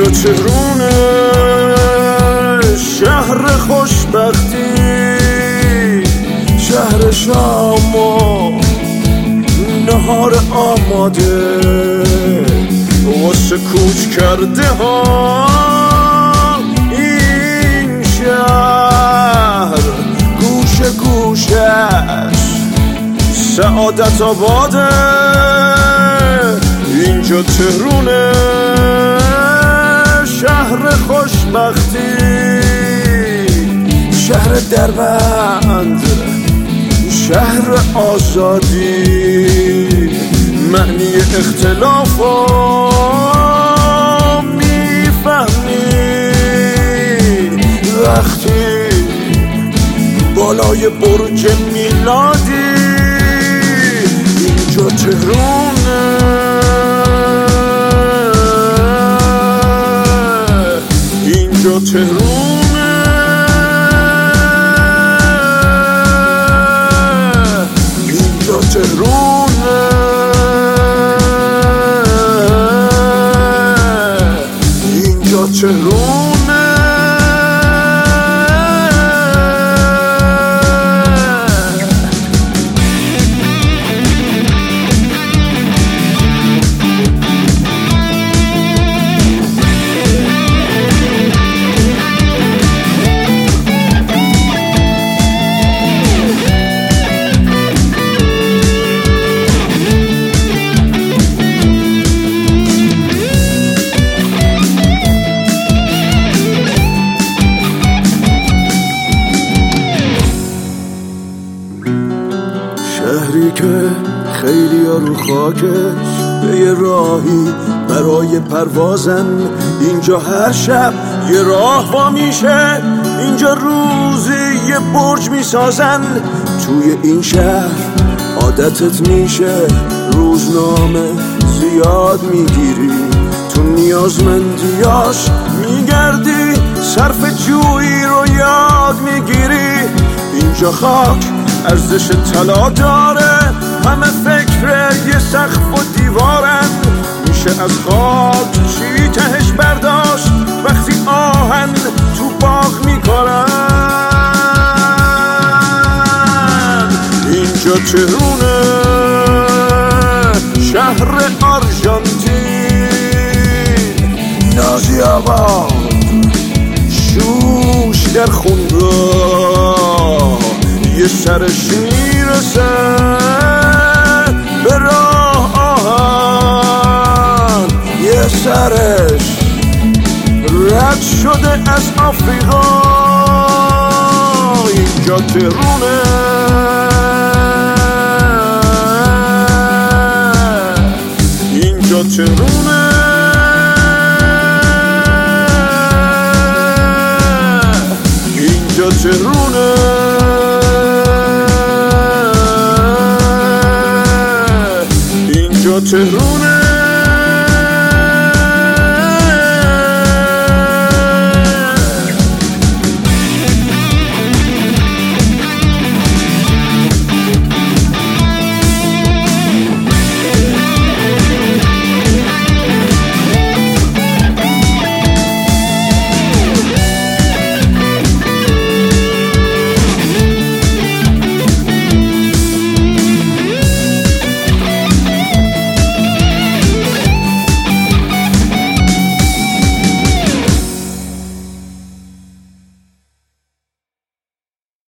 تهرونه شهر خوشبختی، شهر شام و نهار آماده واسه کوچ کرده ها. این شهر گوشه گوشش سعادت آباده. اینجا تهرونه شهر خوشبختی، شهر دربند، شهر آزادی. معنی اختلافو میفهمی وقتی بالای برج میلادی. اینجا تهرونه، اینجا تهرونه، اینجا تهرونه، اینجا تهرونه. شهری که خیلی ها رو خاکش به یه راهی برای پروازن. اینجا هر شب یه راه وا میشه، اینجا روزی یه برج میسازن. توی این شهر عادتت میشه روزنامه زیاد میگیری، تو نیازمندیاش میگردی، صرف جویی رو یاد میگیری. اینجا خاک ارزش طلا داره، همه فکر یه سقف و دیوارن. میشه از خاک چی تهش برداشت وقتی آهن تو باغ میکنن. اینجا تهرونه شهر آرژانتین، نازی آباد شوش در خونگاه. یه سرش میرسه به راه آهن، یه سرش رد شده از آفریقا. اینجا تهرونه، اینجا تهرونه، اینجا تهرونه.